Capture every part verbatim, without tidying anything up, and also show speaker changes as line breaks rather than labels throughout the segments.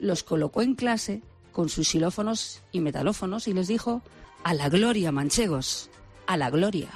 los colocó en clase con sus xilófonos y metalófonos y les dijo: ¡a la gloria, manchegos! ¡A la gloria!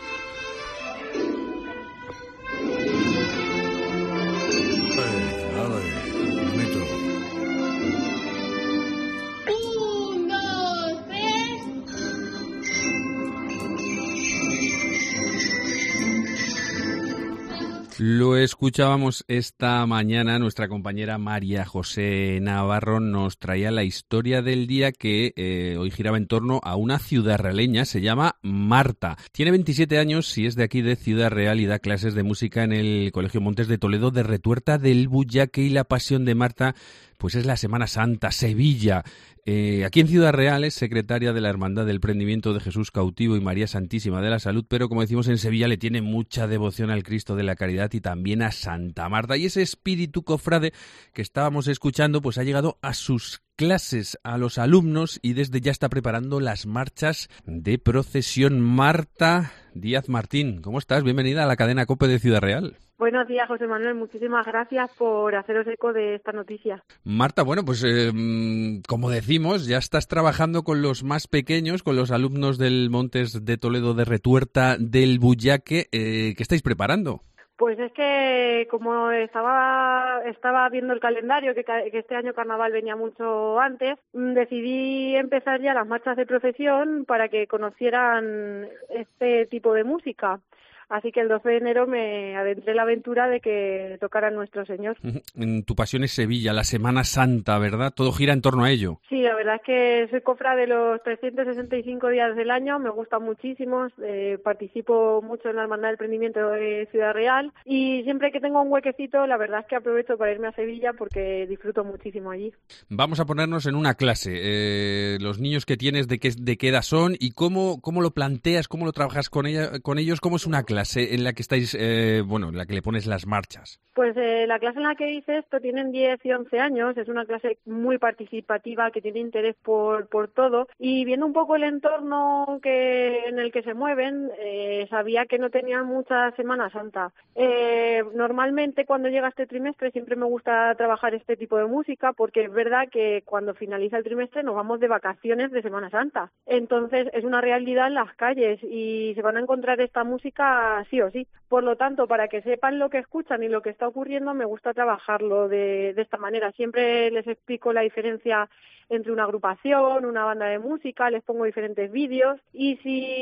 Lo escuchábamos esta mañana, nuestra compañera María José Navarro nos traía la historia del día que eh, hoy giraba en torno a una ciudadraleña, se llama Marta. Tiene veintisiete años y es de aquí de Ciudad Real y da clases de música en el Colegio Montes de Toledo de Retuerta del Buyaque, y la pasión de Marta pues es la Semana Santa, Sevilla. Eh, aquí en Ciudad Real es secretaria de la Hermandad del Prendimiento de Jesús Cautivo y María Santísima de la Salud, pero como decimos, en Sevilla le tiene mucha devoción al Cristo de la Caridad y también a Santa Marta. Y ese espíritu cofrade que estábamos escuchando pues ha llegado a sus clases, a los alumnos, y desde ya está preparando las marchas de procesión. Marta Díaz Martín, ¿cómo estás? Bienvenida a la cadena COPE de Ciudad Real.
Buenos días, José Manuel. Muchísimas gracias por haceros eco de esta noticia.
Marta, bueno, pues eh, como decimos, ya estás trabajando con los más pequeños, con los alumnos del Montes de Toledo de Retuerta del Buyaque. Eh, ¿Qué estáis preparando?
Pues es que como estaba estaba viendo el calendario, que, que este año carnaval venía mucho antes, decidí empezar ya las marchas de procesión para que conocieran este tipo de música. Así que el doce de enero me adentré en la aventura de que tocara Nuestro Señor.
Tu pasión es Sevilla, la Semana Santa, ¿verdad? Todo gira en torno a ello.
Sí, la verdad es que soy cofra de los trescientos sesenta y cinco días del año, me gusta muchísimo, eh, participo mucho en la Hermandad del Prendimiento de Ciudad Real y siempre que tengo un huequecito, la verdad es que aprovecho para irme a Sevilla porque disfruto muchísimo allí.
Vamos a ponernos en una clase. Eh, los niños que tienes, ¿de qué, de qué edad son? ¿Y cómo, cómo lo planteas, cómo lo trabajas con, ella, con ellos? ¿Cómo es una clase en la que estáis, eh, bueno, en la que le pones las marchas?
Pues eh, la clase en la que hice esto tienen diez y once años, es una clase muy participativa que tiene interés por, por todo, y viendo un poco el entorno que en el que se mueven, eh, sabía que no tenían mucha Semana Santa. Eh, normalmente cuando llega este trimestre siempre me gusta trabajar este tipo de música porque es verdad que cuando finaliza el trimestre nos vamos de vacaciones de Semana Santa. Entonces es una realidad en las calles y se van a encontrar esta música sí o sí. Por lo tanto, para que sepan lo que escuchan y lo que está ocurriendo, me gusta trabajarlo de, de esta manera. Siempre les explico la diferencia entre una agrupación, una banda de música, les pongo diferentes vídeos y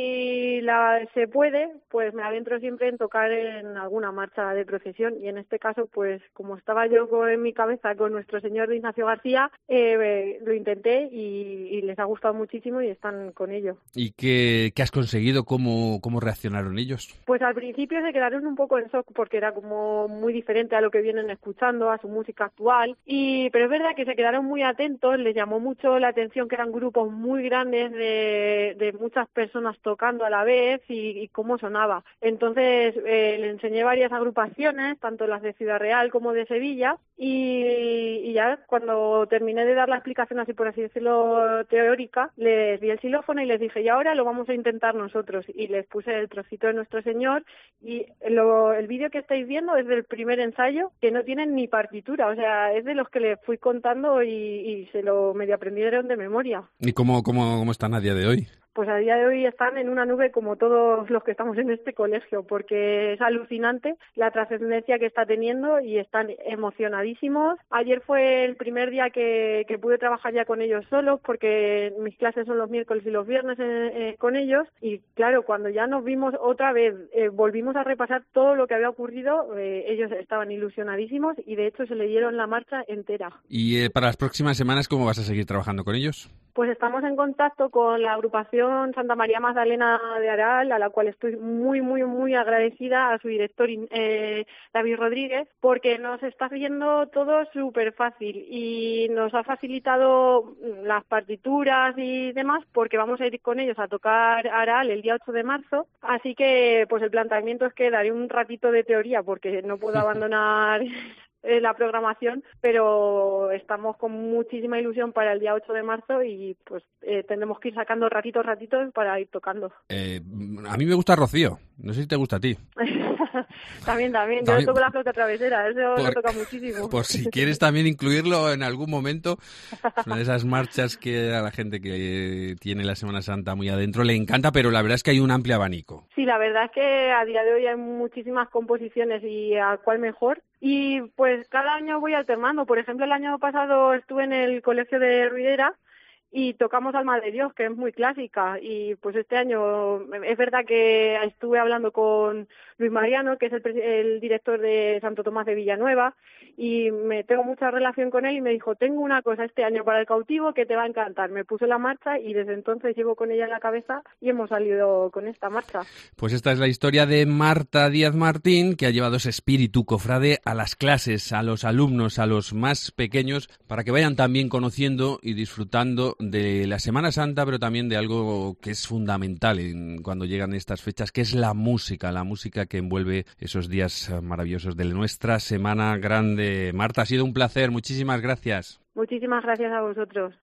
si la, se puede, pues me adentro siempre en tocar en alguna marcha de procesión y en este caso, pues como estaba yo con, en mi cabeza con Nuestro Señor de Ignacio García, eh, lo intenté y, y les ha gustado muchísimo y están con ello.
¿Y qué, qué has conseguido? ¿Cómo, cómo reaccionaron ellos?
Pues al principio se quedaron un poco en shock porque era como muy diferente a lo que vienen escuchando, a su música actual, y pero es verdad que se quedaron muy atentos, les llamó mucho la atención que eran grupos muy grandes de, de muchas personas tocando a la vez y, y cómo sonaba. Entonces eh, le enseñé varias agrupaciones, tanto las de Ciudad Real como de Sevilla, y, y ya cuando terminé de dar la explicación así por así decirlo teórica, les di el xilófono y les dije, y ahora lo vamos a intentar nosotros, y les puse el trocito de Nuestro Señor y lo, el vídeo que estáis viendo es del primer ensayo, que no tienen ni partitura, o sea, es de los que les fui contando y, y se lo medio aprendieron de memoria.
¿Y cómo, cómo, cómo están a día de hoy?
Pues a día de hoy están en una nube como todos los que estamos en este colegio, porque es alucinante la trascendencia que está teniendo y están emocionadísimos. Ayer fue el primer día que, que pude trabajar ya con ellos solos, porque mis clases son los miércoles y los viernes eh, eh, con ellos, y claro, cuando ya nos vimos otra vez, eh, volvimos a repasar todo lo que había ocurrido, eh, ellos estaban ilusionadísimos y de hecho se leyeron la marcha entera.
¿Y eh, para las próximas semanas cómo vas a seguir trabajando con ellos?
Pues estamos en contacto con la agrupación Santa María Magdalena de Aral, a la cual estoy muy, muy, muy agradecida, a su director eh, David Rodríguez, porque nos está haciendo todo súper fácil y nos ha facilitado las partituras y demás, porque vamos a ir con ellos a tocar Aral el día ocho de marzo, así que pues el planteamiento es que daré un ratito de teoría, porque no puedo abandonar eh, la programación, pero estamos con muchísima ilusión para el día ocho de marzo y pues eh, tendremos que ir sacando ratitos, ratitos para ir tocando.
Eh, a mí me gusta Rocío, no sé si te gusta a ti.
también, también,
también,
yo toco la flauta travesera, eso
por,
lo toca muchísimo.
Por si quieres también incluirlo en algún momento, es una de esas marchas que a la gente que tiene la Semana Santa muy adentro le encanta, pero la verdad es que hay un amplio abanico.
Sí, la verdad es que a día de hoy hay muchísimas composiciones y a cuál mejor. Y pues cada año voy alternando. Por ejemplo, el año pasado estuve en el Colegio de Ruidera y tocamos Alma de Dios, que es muy clásica. Y pues este año es verdad que estuve hablando con Luis Mariano, que es el, el director de Santo Tomás de Villanueva, y me tengo mucha relación con él y me dijo, tengo una cosa este año para el cautivo que te va a encantar. Me puso la marcha y desde entonces llevo con ella en la cabeza y hemos salido con esta marcha.
Pues esta es la historia de Marta Díaz Martín, que ha llevado ese espíritu cofrade a las clases, a los alumnos, a los más pequeños, para que vayan también conociendo y disfrutando de la Semana Santa, pero también de algo que es fundamental en, cuando llegan estas fechas, que es la música, la música que envuelve esos días maravillosos de nuestra Semana Grande. Marta, ha sido un placer, muchísimas gracias.
Muchísimas gracias a vosotros.